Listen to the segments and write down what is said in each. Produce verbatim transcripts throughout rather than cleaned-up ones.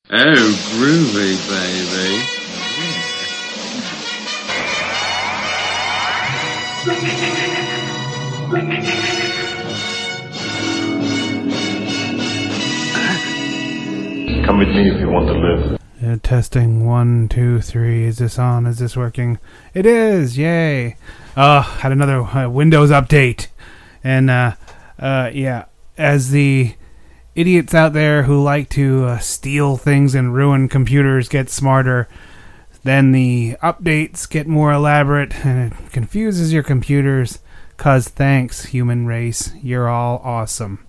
Oh, groovy, baby. Come with me if you want to live. Uh, testing one, two, three. Is this on? Is this working? It is! Yay! Uh, had another uh, Windows update. And, uh, uh, yeah, as the idiots out there who like to uh, steal things and ruin computers get smarter, then the updates get more elaborate and it confuses your computers. Cause thanks, human race, you're all awesome.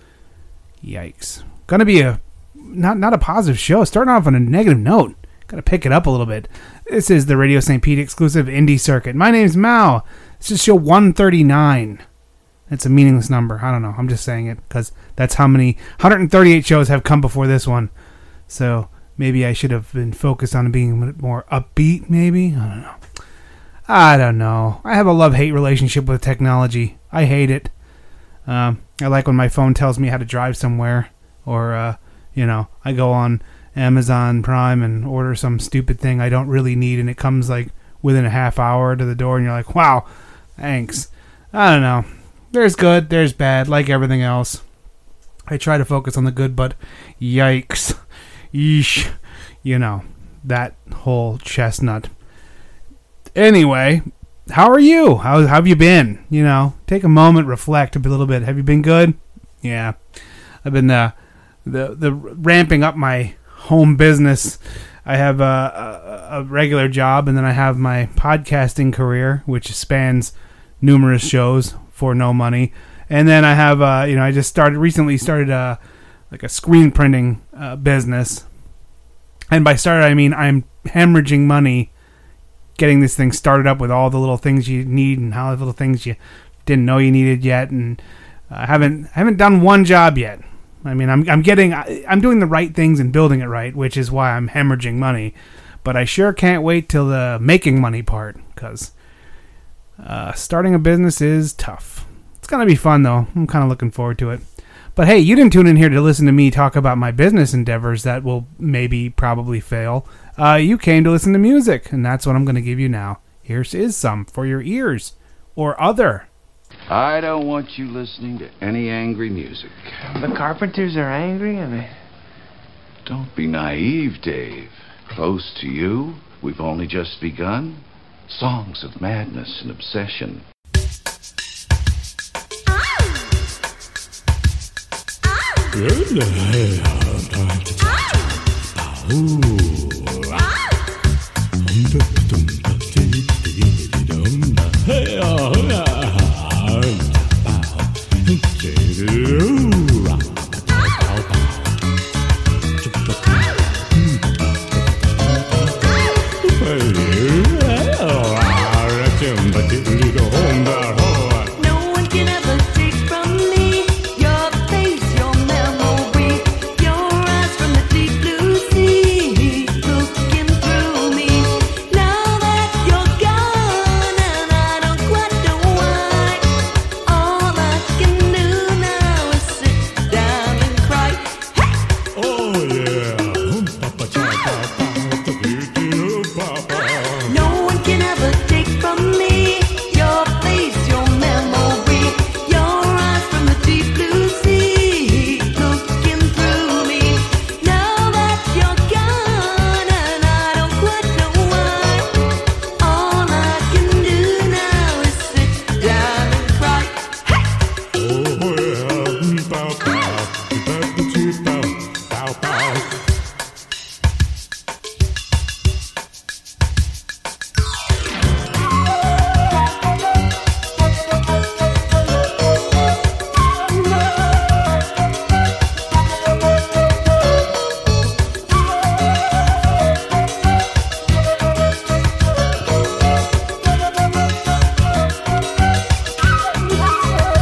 Yikes. Gonna be a not not a positive show. Starting off on a negative note. Gotta pick it up a little bit. This is the Radio Saint Pete exclusive Indie Circuit. My name's Mao. This is show one thirty-nine. It's a meaningless number. I don't know. I'm just saying it because that's how many one hundred thirty-eight shows have come before this one. So maybe I should have been focused on being a bit more upbeat, maybe? I don't know. I don't know. I have a love-hate relationship with technology. I hate it. Um, I like when my phone tells me how to drive somewhere. Or, uh, you know, I go on Amazon Prime and order some stupid thing I don't really need, and it comes, like, within a half hour to the door, and you're like, wow, thanks. I don't know. There's good, there's bad, like everything else. I try to focus on the good, but yikes. Yeesh. You know, that whole chestnut. Anyway, how are you? How, how have you been? You know, take a moment, reflect a little bit. Have you been good? Yeah. I've been uh, the the ramping up my home business. I have a, a, a regular job, and then I have my podcasting career, which spans numerous shows for no money. And then I have, uh, you know, I just started recently started a like a screen printing uh, business. And by started, I mean I'm hemorrhaging money getting this thing started up with all the little things you need and all the little things you didn't know you needed yet. And I haven't haven't done one job yet. I mean, I'm I'm getting I'm doing the right things and building it right, which is why I'm hemorrhaging money. But I sure can't wait till the making money part, because uh, starting a business is tough. It's gonna be fun though. I'm kind of looking forward to it. But hey, you didn't tune in here to listen to me talk about my business endeavors that will maybe probably fail. Uh, you came to listen to music, and that's what I'm going to give you now. Here is some for your ears, or other. I don't want you listening to any angry music. The Carpenters are angry, and they... Don't be naive, Dave. Close to you, we've only just begun. Songs of madness and obsession. No one can ever take from me your face, your memory, your eyes from the deep blue sea, looking through me. Now that you're gone and I don't quite know why, all I can do now is sit down and cry. Hey! Oh yeah. No one can ever take from me your face, your memory, your eyes from the deep blue sea, looking through me. Now that you're gone and I don't quite know why, all I can do now is sit down and cry. Hey!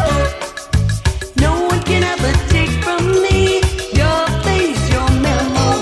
No one can ever take from me your face, your memory.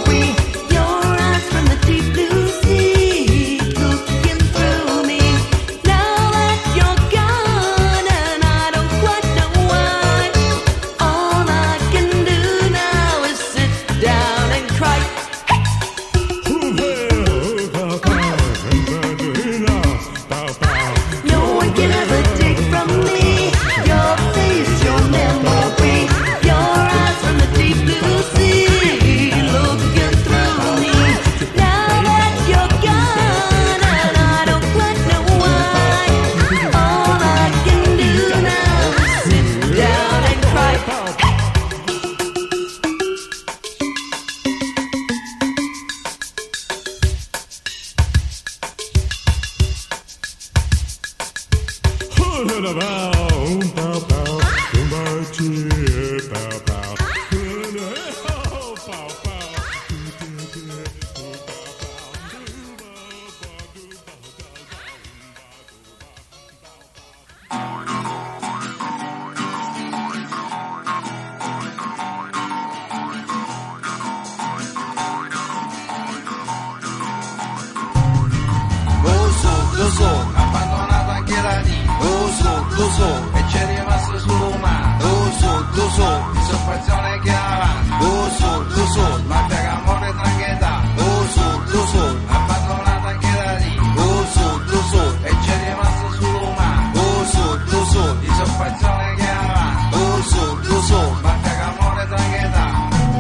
Abbandonato anche da lì, lo so, lo so, e c'è rimasto solo umano, lo so, lo so, disoccupazione che avanti, lo so, lo so, mafia, camorra e drangheta, lo so, lo so, abbandonato anche da lì, lo so, lo so, e c'è rimasto solo umano, lo so, lo so, disoccupazione che avanti, lo so, lo so, mafia, camorra e drangheta.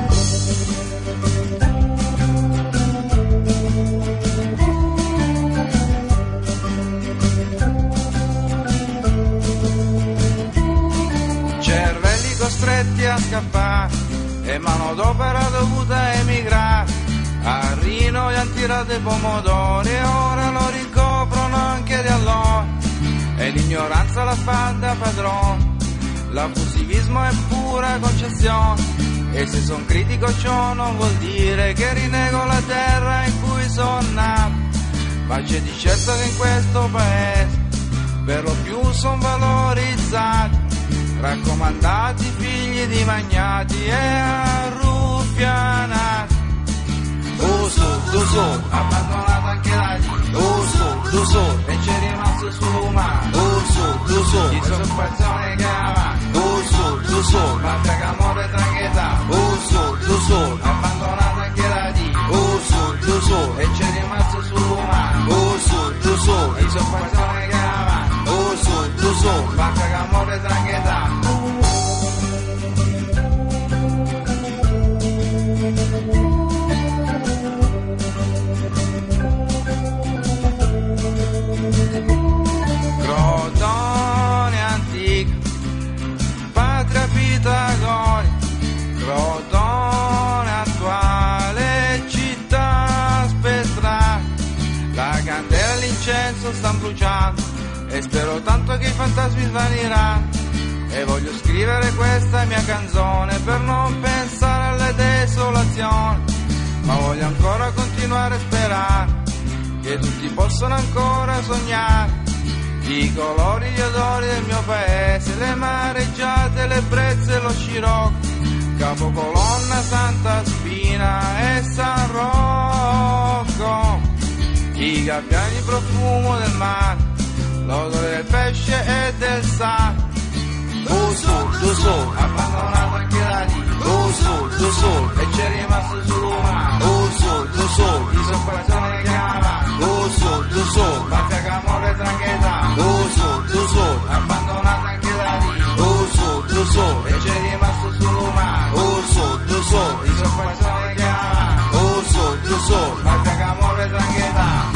Costretti a scappare e manodopera dovuta emigrare. A Rino gli han tirato i pomodori e ora lo ricoprono anche di allora. E l'ignoranza la fa da padrone, l'abusivismo è pura concessione. E se son critico ciò non vuol dire che rinego la terra in cui son nato. Ma c'è di certo che in questo paese per lo più son valorizzati, raccomandati figli di magnati e arruffianati. Lo so, lo so, abbandonato anche da lì, lo so, lo so, e c'è rimasto solo umano, lo so, lo so, disoccupazione che avanti, lo so, lo so, mafia, camorra e drangheta, lo so, lo so, abbandonato anche da lì, lo so, lo so, e c'è rimasto solo umano, lo so, lo so, disoccupazione che avanti, lo so, lo so, mafia, camorra e drangheta. Crotone antico, patria pitagorica, Crotone attuale, città spettrale. La candela e l'incenso stanno bruciando e spero tanto che i fantasmi svaniranno. E voglio scrivere questa mia canzone per non pensare alle desolazioni, ma voglio ancora continuare a sperare che tutti possano ancora sognare i colori, gli odori del mio paese, le mareggiate, le brezze, lo scirocco, Capocolonna, Santa Spina e San Rocco, i gabbiani, il profumo del mare, l'odore del pesce e del sale. Lo so, lo so, abbandonato anche da lì, lo so, lo so, e c'è rimasto solo umano, lo so, lo so, disoccupazione che avanti, lo so, lo so, mafia, camorra e drangheta, lo so, lo so, abbandonato anche da lì, lo so, lo so, e c'è rimasto solo umano, lo so, lo so, disoccupazione che avanti, lo so, lo so, mafia, camorra e drangheta.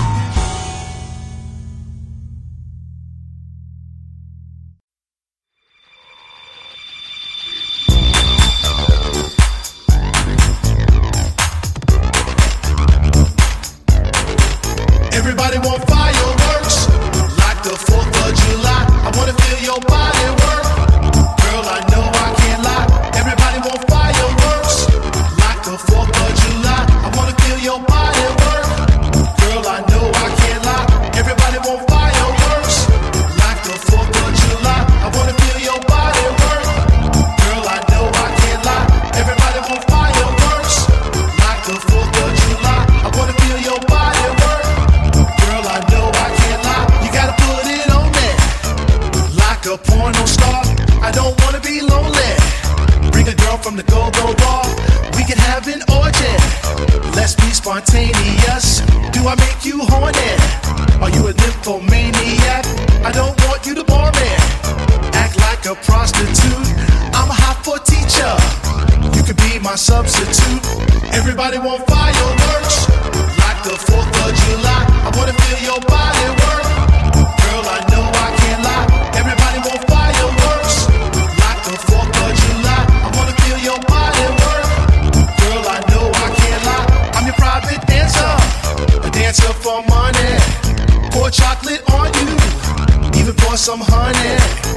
Everybody want fireworks like the fourth of July. I wanna feel your body work. Girl, I know I can't lie. Everybody want fireworks like the fourth of July. I wanna feel your body work. Girl, I know I can't lie. Everybody want fireworks like the fourth of July. I wanna feel your body work. Girl, I know I can't lie. Everybody want fireworks like the fourth of July. I wanna feel your body work. Girl, I know I can't lie. You gotta put it on me like a porno star. I don't wanna be lonely. Bring a girl from the go-go bar. We can have an orgy. Let's be spontaneous. Do I make you horny? Are you a nymphomaniac? I don't want you to bore me. Act like a prostitute. I'm a hot for teacher. You could be my substitute. Everybody want fireworks like the fourth of July. I wanna feel your body work. Girl, I know I can't lie. Everybody want fireworks like the fourth of July. I wanna feel your body work. Girl, I know I can't lie. I'm your private dancer, a dancer for money. Pour chocolate on you, even pour some honey.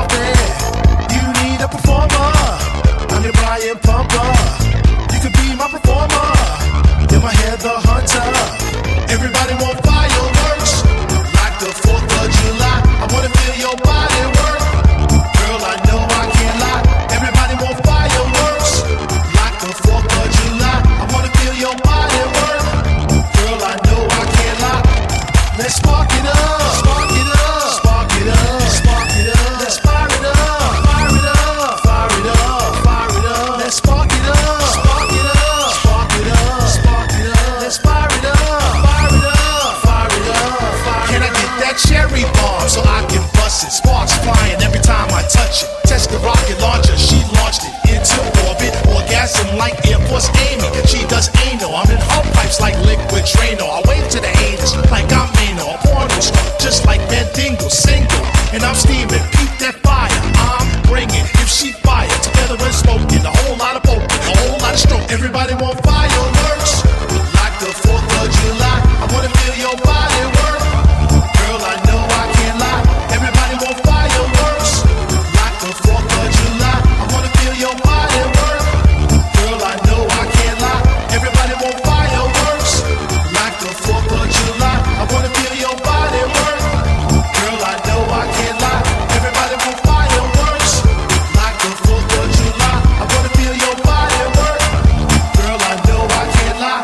out there, you need a performer. I'm your Brian Pumper. You could be my performer. You're my Heather Hunter. Everybody want fireworks like the fourth of July. I wanna feel your body work. Girl, I know I can't lie. Everybody want fireworks like the fourth of July. I wanna feel your body work. Girl, I know I can't lie. Let's spark it up. Spark it up. Spark it up. Spark it up. Let's fire it up. Fire it up. Fire it up. Fire it up. Let's spark it up. Spark it up. Spark it up. Spark it up. Let's fire it up. Fire it up. Fire it up. Fire it up. Can I get that cherry bomb so I can bust it? Sparks flying every time I touch it. Test the rocket launcher. She launched it into orbit. Orgasm like Air Force Amy. She does anal. I'm in her pipes like liquid Drano. I wave to the haters like I'm Mano. A porno star just like Mandingo single. And I'm steaming. Keep that fire. I'm bringing. If she fire together and smoking. A whole lot of poking. A whole lot of stroke. Everybody want fireworks like the fourth of July. I wanna feel your body work. Girl, I know I can't lie. Everybody want fireworks like the fourth of July. I wanna feel your body work. Girl, I know I can't lie. Everybody want fireworks like the fourth of July. I wanna feel your body work. Girl, I know I can't lie. Everybody want fireworks like the fourth of July. I wanna feel your body work. Girl, I know I can't lie.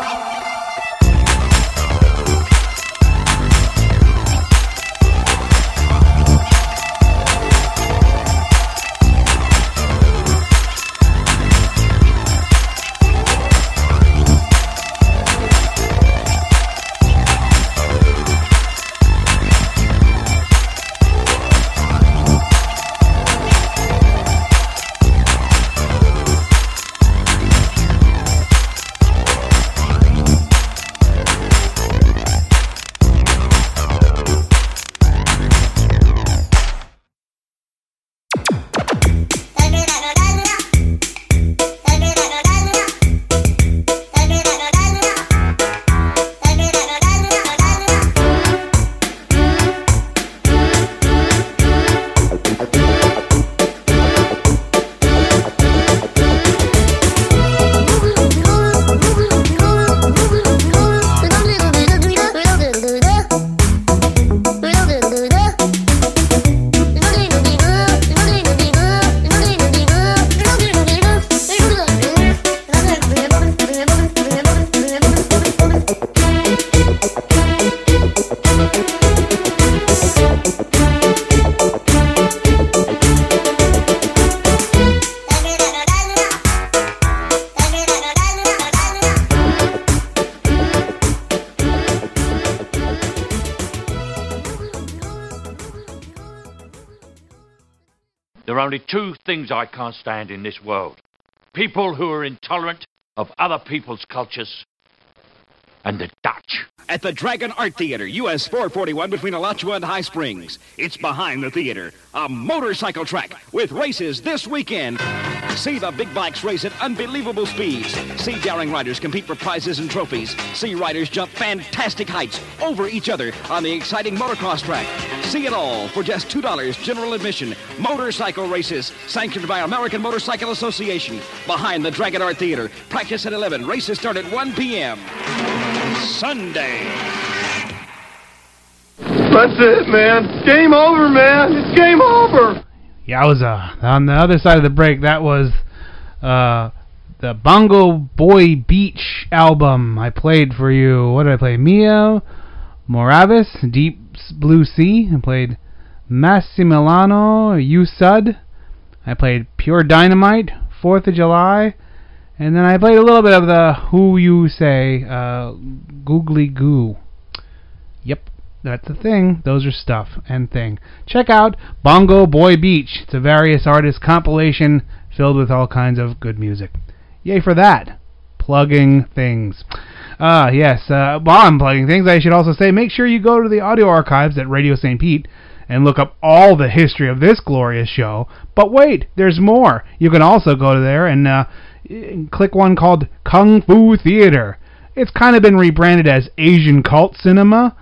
There are only two things I can't stand in this world. People who are intolerant of other people's cultures and the Dutch. At the Dragon Art Theater, U S four forty-one between Alachua and High Springs. It's behind the theater, a motorcycle track with races this weekend. See the big bikes race at unbelievable speeds. See daring riders compete for prizes and trophies. See riders jump fantastic heights over each other on the exciting motocross track. See it all for just two dollars general admission. Motorcycle races sanctioned by American Motorcycle Association. Behind the Dragon Art Theater. Practice at eleven. Races start at one p.m. Sunday. That's it, man. Game over, man. It's game over. Yowza. On the other side of the break, that was uh, the Bongo Boy Beach album. I played for you. What did I play? Mia Moravis, Deep Blue Sea. I played Massimiliano, You Sud. I played Pure Dynamite, fourth of July. And then I played a little bit of the Who You Say, uh, Googly Goo. Yep, that's the thing. Those are stuff and thing. Check out Bongo Boy Beach. It's a various artists compilation filled with all kinds of good music. Yay for that. Plugging things. Ah, uh, yes, uh, while I'm plugging things, I should also say make sure you go to the audio archives at Radio Saint Pete and look up all the history of this glorious show. But wait, there's more. You can also go to there and uh, click one called Kung Fu Theater. It's kind of been rebranded as Asian Cult Cinema.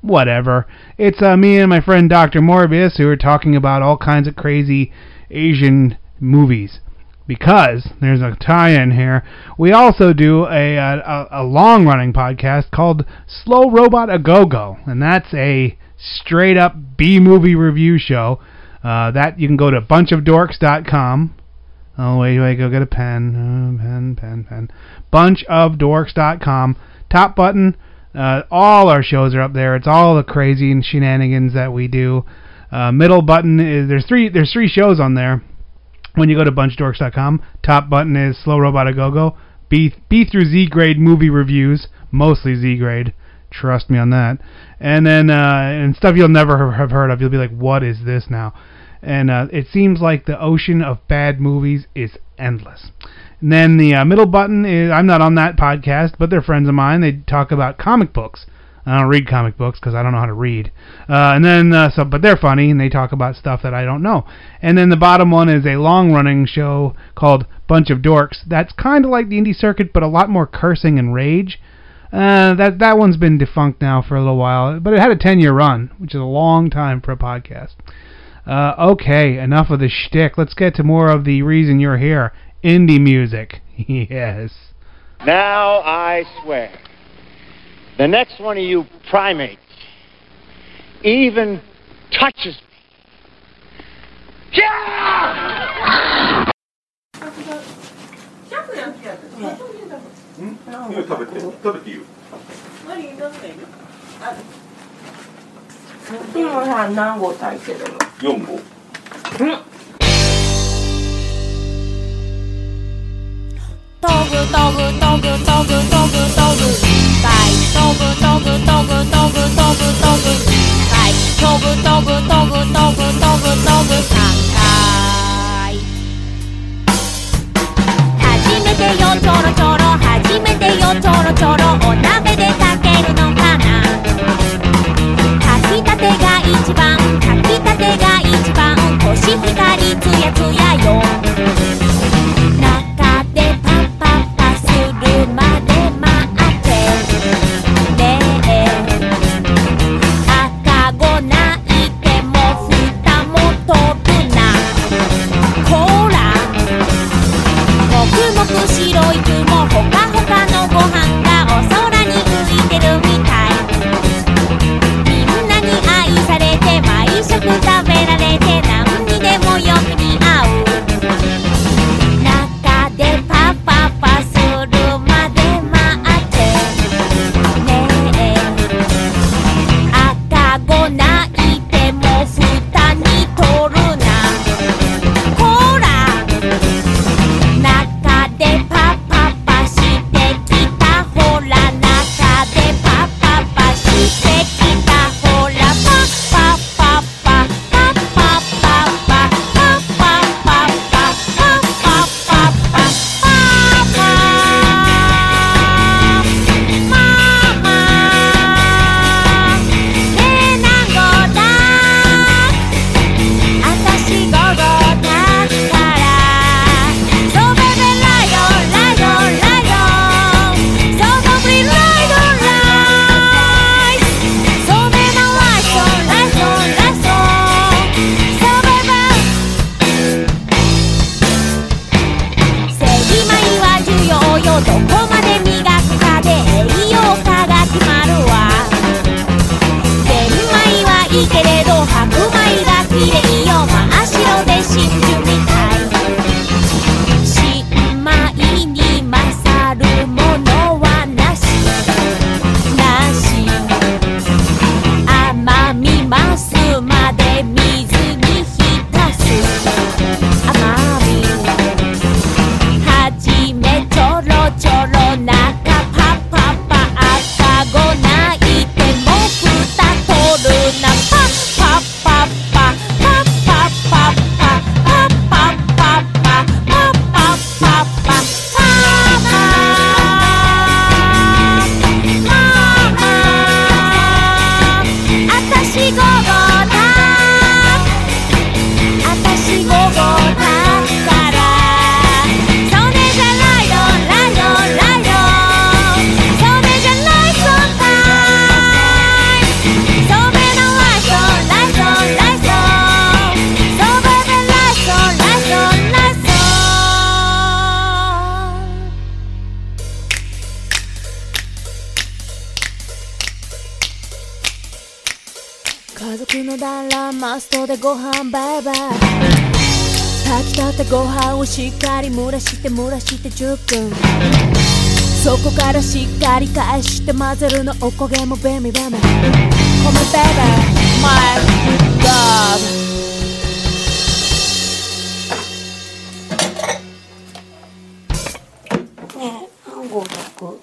whatever. It's uh, me and my friend Doctor Morbius who are talking about all kinds of crazy Asian movies. Because there's a tie-in here. We also do a a, a long-running podcast called Slow Robot A Go-Go, and that's a straight-up B-movie review show. Uh, that you can go to bunch of dorks dot com. Oh wait, wait, go get a pen, uh, pen, pen, pen. bunch of dorks dot com. Top button. Uh, all our shows are up there. It's all the crazy and shenanigans that we do. Uh, middle button is there's three there's three shows on there. When you go to bunch of dorks dot com, top button is Slow Robot A Go-Go. B, B through Z grade movie reviews, mostly Z grade. Trust me on that. And then uh, and stuff you'll never have heard of. You'll be like, what is this now? And uh, it seems like the ocean of bad movies is endless. And then the uh, middle button is, I'm not on that podcast, but they're friends of mine. They talk about comic books. I don't read comic books because I don't know how to read. Uh, and then, uh, so, but they're funny and they talk about stuff that I don't know. And then the bottom one is a long-running show called Bunch of Dorks. That's kind of like the Indie Circuit, but a lot more cursing and rage. Uh, that that one's been defunct now for a little while, but it had a ten-year run, which is a long time for a podcast. Uh, okay, enough of the shtick. Let's get to more of the reason you're here. Indie music. Yes. Now I swear, the next one of you primates even touches me. Yeah! 食べて食べていいよ。 何どうしてる？あ、今さ何合炊いてるの？ 四合。 うん。 トグトグトグトグトグトグかいトグトグトグトグトグトグかいトグトグトグトグトグトグさんかい初めてよちょろちょろ初めてよちょろちょろお鍋で炊けるのかな炊きたてが一番炊きたてが一番コシヒカリツヤツヤよ中でパッパッパするまで待ってねえ赤子泣いても蓋も飛ぶなこらもくもく白い雲ほかほかのご飯がお空に浮いてるみたいみんなに愛されて毎食食べられて何にでもよく似合うの団らんマストでご飯バイバイ炊きたてご飯をしっかり蒸らして蒸らしてじゅっぷんそこからしっかり返して混ぜるのおこげもベミベミ米ベイベー My God ねえ、暗号解く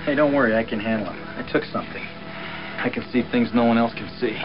Hey, don't worry, I can handle him. I took something. I can see things no one else can see.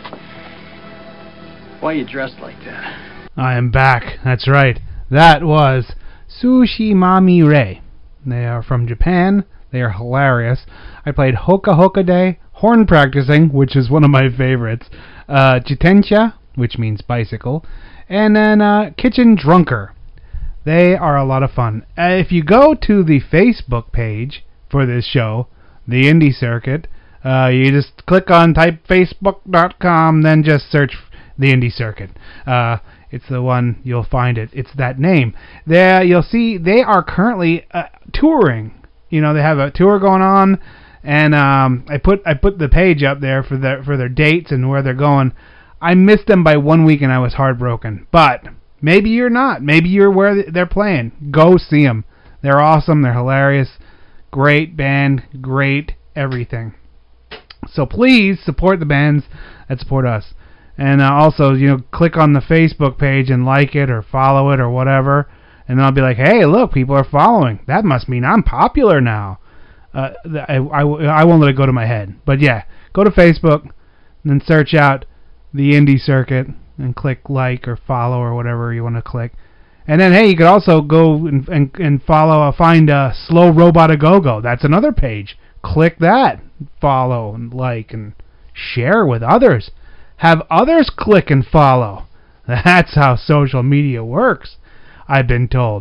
Why are you dressed like that? I am back. That's right. That was Sushi Mami Rei. They are from Japan. They are hilarious. I played Hoka Hoka Day, horn practicing, which is one of my favorites, uh, Jitensha, which means bicycle, and then uh, Kitchen Drunker. They are a lot of fun. Uh, if you go to the Facebook page for this show, The Indie Circuit, uh, you just click on, type facebook dot com, then just search The Indie Circuit. Uh, it's the one, you'll find it. It's that name. There, you'll see they are currently uh, touring. You know, they have a tour going on, and um, I put I put the page up there for their for their dates and where they're going. I missed them by one week, and I was heartbroken. But maybe you're not. Maybe you're where they're playing. Go see them. They're awesome. They're hilarious. Great band. Great everything. So please support the bands that support us. And uh, also, you know, click on the Facebook page and like it or follow it or whatever. And then I'll be like, hey, look, people are following. That must mean I'm popular now. Uh, I, I, I won't let it go to my head. But yeah, go to Facebook and then search out The Indie Circuit and click like or follow or whatever you want to click. And then, hey, you could also go and, and, and follow, uh, find uh, Slow Robot A Go-Go. That's another page. Click that. Follow and like and share with others. Have others click and follow. That's how social media works, I've been told.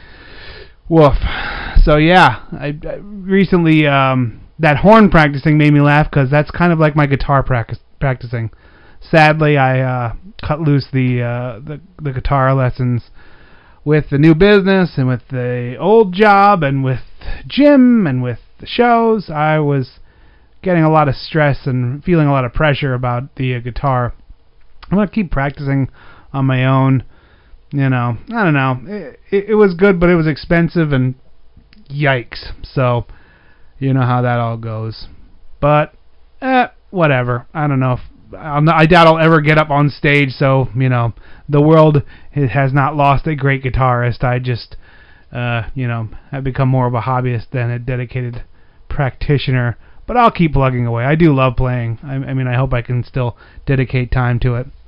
Woof. So yeah, I, I recently um, that horn practicing made me laugh because that's kind of like my guitar practice, practicing. Sadly, I uh, cut loose the, uh, the the guitar lessons with the new business and with the old job and with Jim and with the shows. I was getting a lot of stress and feeling a lot of pressure about the uh, guitar. I'm gonna keep practicing on my own. You know, I don't know. It, it, it was good, but it was expensive, and yikes. So, you know how that all goes. But, eh, whatever. I don't know. If, I'm not, I doubt I'll ever get up on stage, so, you know, the world has not lost a great guitarist. I just, uh, you know, have become more of a hobbyist than a dedicated practitioner. But I'll keep plugging away. I do love playing. I, I mean, I hope I can still dedicate time to it.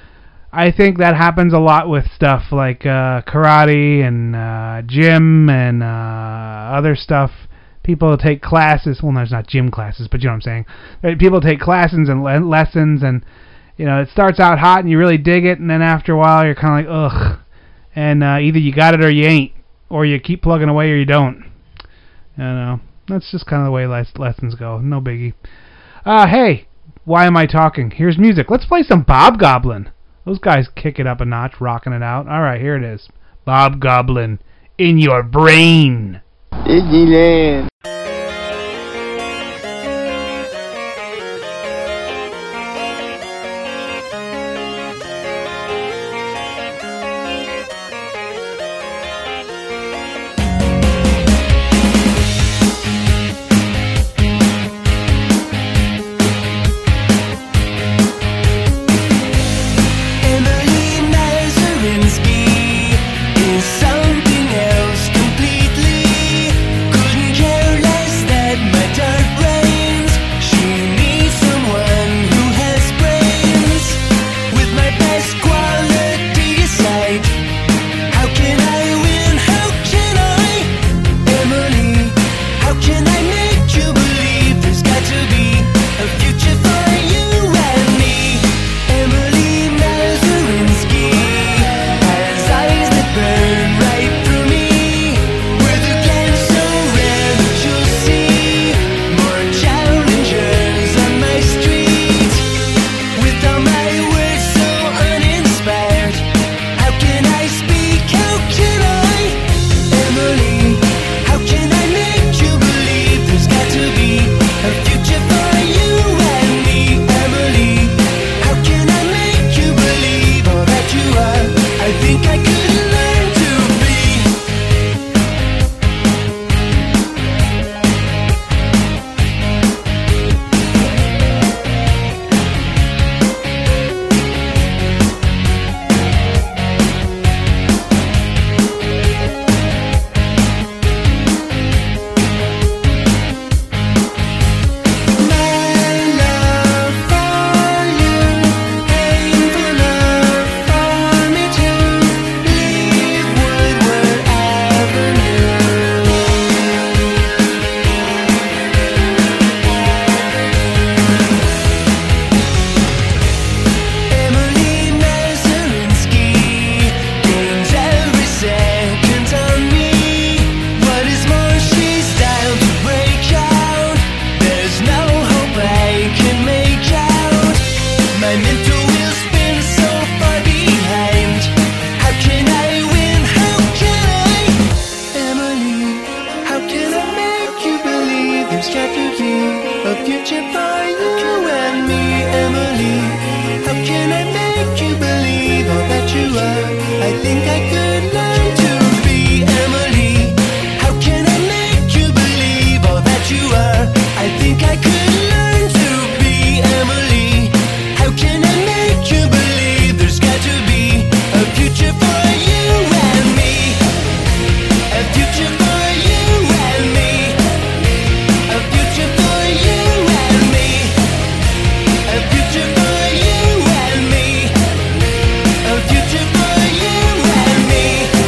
I think that happens a lot with stuff like uh, karate and uh, gym and uh, other stuff. People take classes. Well, there's not gym classes, but you know what I'm saying. People take classes and le- lessons, and you know it starts out hot and you really dig it, and then after a while you're kind of like, ugh. And uh, either you got it or you ain't, or you keep plugging away or you don't. You know, that's just kind of the way les- lessons go. No biggie. Uh, hey, why am I talking? Here's music. Let's play some Bob Goblin. Those guys kick it up a notch, rocking it out. All right, here it is. Bob Goblin, In Your Brain. Disneyland. Something else completely. Couldn't care less. there's got to be a future for you and me, Emily. How can I make you believe all that you are? I think I could learn to be Emily. How can I make you believe all that you are? I think I could learn to be Emily. How can I make you believe there's got to be a future for you and me? A future for you and me. A future for you and me. A future for you and me. A future for you and me.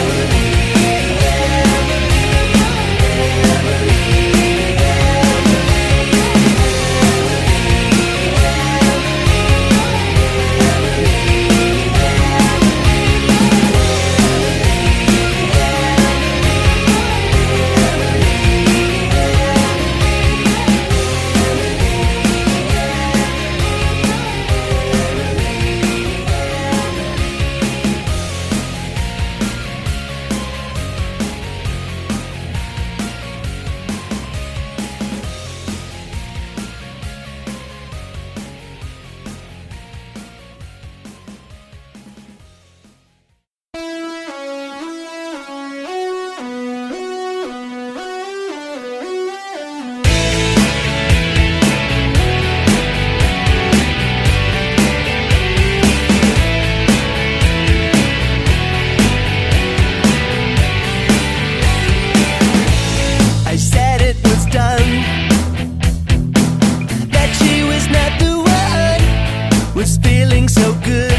I said it was done, that she was not the one, was feeling so good,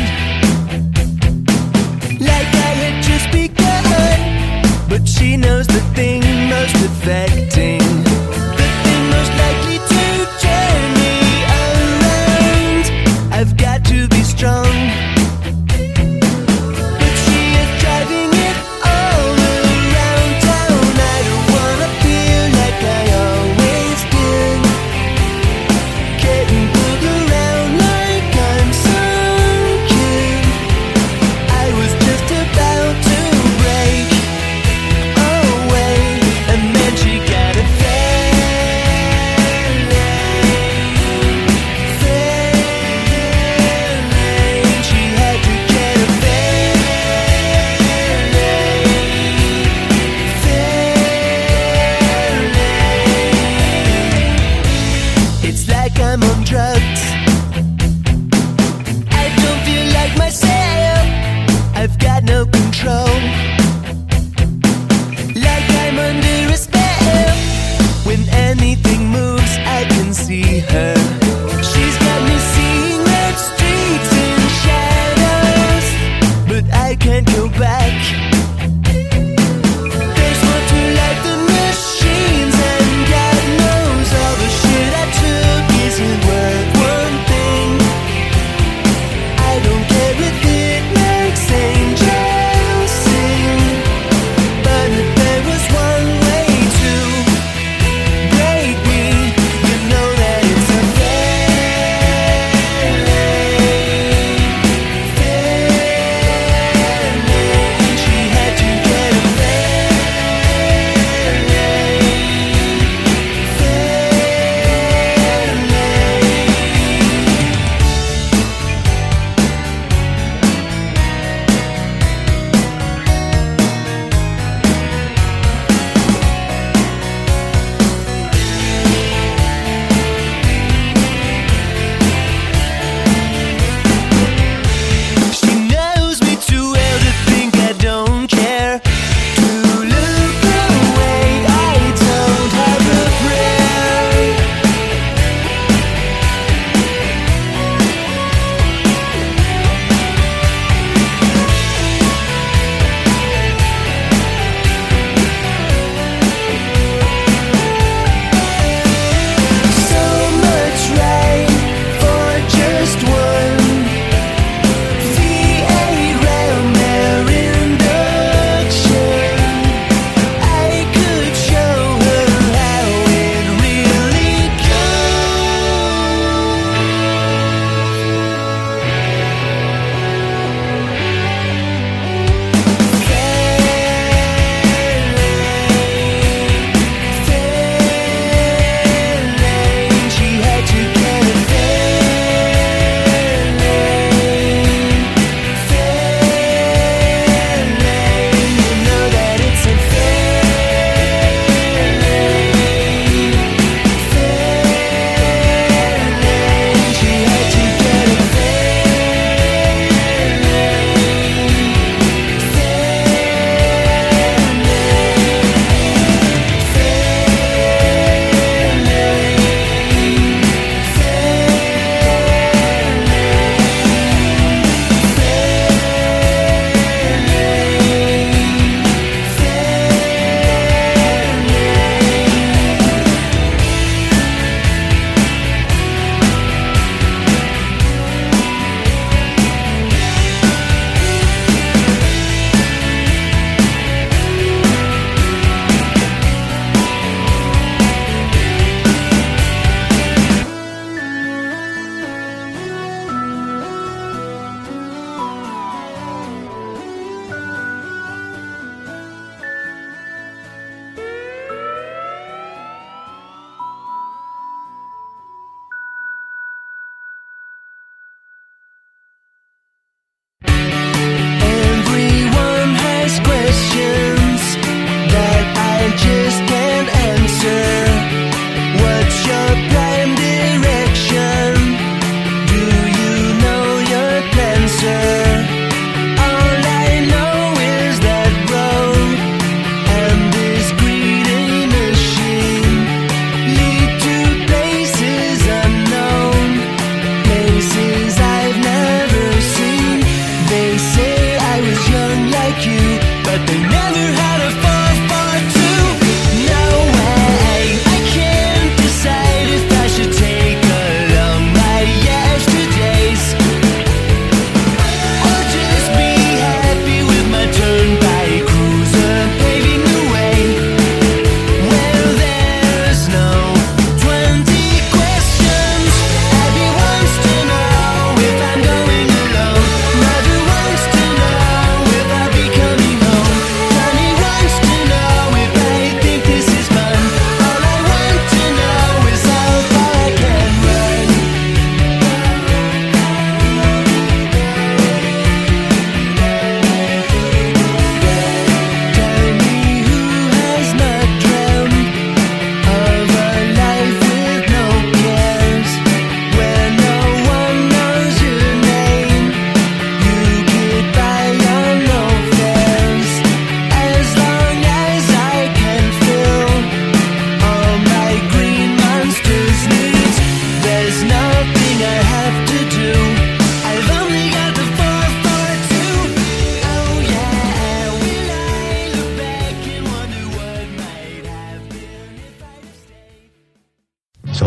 like I had just begun. But she knows the thing most affecting, the thing most likely to turn me around. I've got to be strong, but she is driving it all around town. I don't wanna feel like I always did, getting pulled around like I'm some kid. I was just about to break away, and then she got a feeling, feeling. She had to get a feeling, feeling. It's like I'm on drugs. I don't feel like myself. I've got no control. Like I'm under a spell. When anything moves, I can see her. She's got me seeing red streets and shadows, but I can't go back. There's more to life than machines, and God knows all the shit I took isn't worth one thing. I don't care if it makes angels sing, but if there was one way to break me, you know that it's a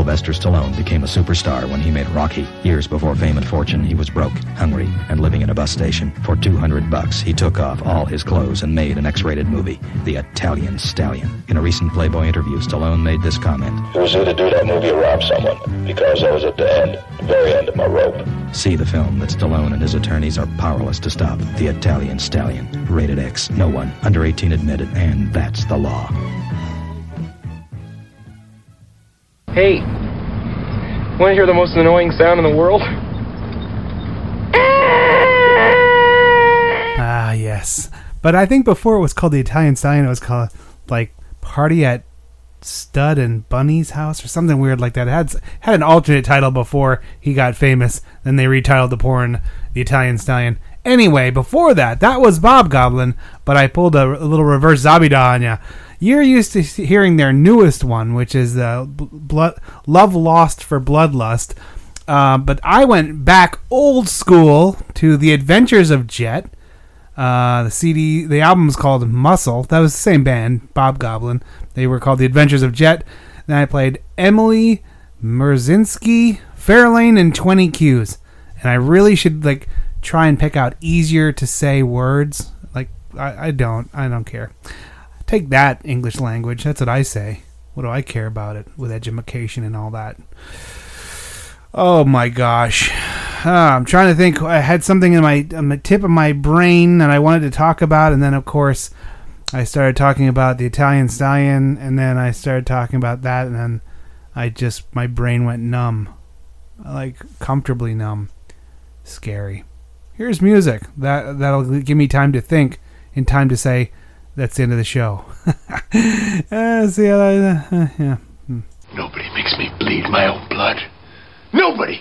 Sylvester Stallone became a superstar when he made Rocky. Years before fame and fortune, he was broke, hungry, and living in a bus station. For two hundred bucks, he took off all his clothes and made an X-rated movie, The Italian Stallion. In a recent Playboy interview, Stallone made this comment. It was either do that movie or rob someone, because I was at the end, the very end of my rope. See the film that Stallone and his attorneys are powerless to stop. The Italian Stallion. Rated X. No one under eighteen admitted, and that's the law. Hey, want to hear the most annoying sound in the world? Ah, yes. But I think before it was called the Italian Stallion, it was called, like, Party at Stud and Bunny's House or something weird like that. It had, had an alternate title before he got famous. Then they retitled the porn The Italian Stallion. Anyway, before that, that was Bob Goblin, but I pulled a, a little reverse Zabida on ya. You're used to hearing their newest one, which is uh, blood, Love Lost for Bloodlust. Uh, but I went back old school to The Adventures of Jet. Uh, the C D, the album was called Muscle. That was the same band, Bob Goblin. They were called The Adventures of Jet. Then I played Emily Merzinski, Fairlane, and twenty Qs. And I really should like try and pick out easier to say words. Like I, I don't, I don't care. Take that, English language. That's what I say. What do I care about it with education and all that? Oh my gosh. Uh, I'm trying to think. I had something in my on the tip of my brain that I wanted to talk about, and then of course I started talking about the Italian Stallion, and then I started talking about that, and then I just my brain went numb, like comfortably numb. Scary. Here's music that that'll give me time to think, and time to say that's the end of the show. uh, see how I, uh, yeah. Hmm. Nobody makes me bleed my own blood. Nobody!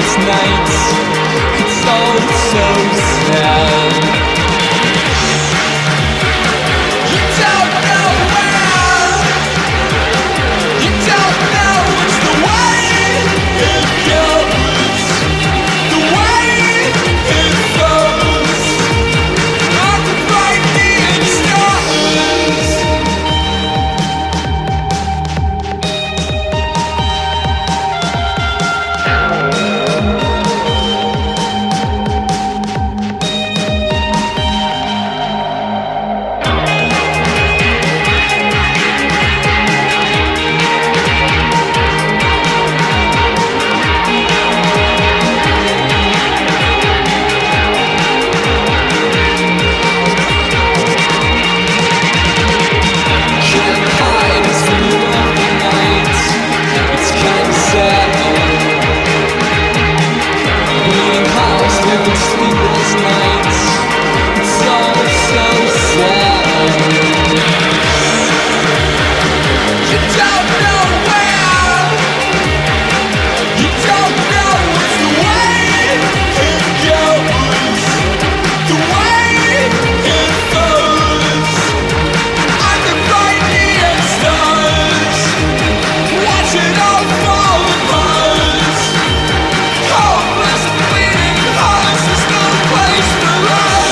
sleepless nights. It's all so sad. You don't know where. You don't know it's the way it goes. The way it goes. I can find the stars. Sleepless nights, it's all so sad. You don't know where. You don't know it's the way it goes. The way it goes. Under lightning stars, watch it all fall apart. Hopeless and bleeding hearts, there's no place to run.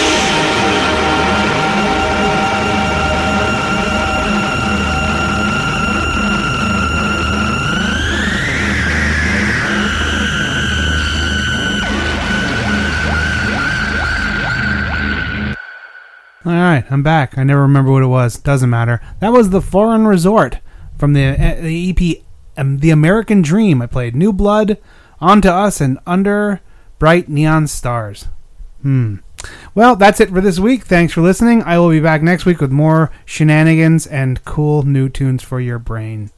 All right, I'm back. I never remember what it was. Doesn't matter. That was The Foreign Resort from the, uh, the E P um, The American Dream. I played New Blood, On to Us, and Under Bright Neon Stars. Hmm. Well, that's it for this week. Thanks for listening. I will be back next week with more shenanigans and cool new tunes for your brain.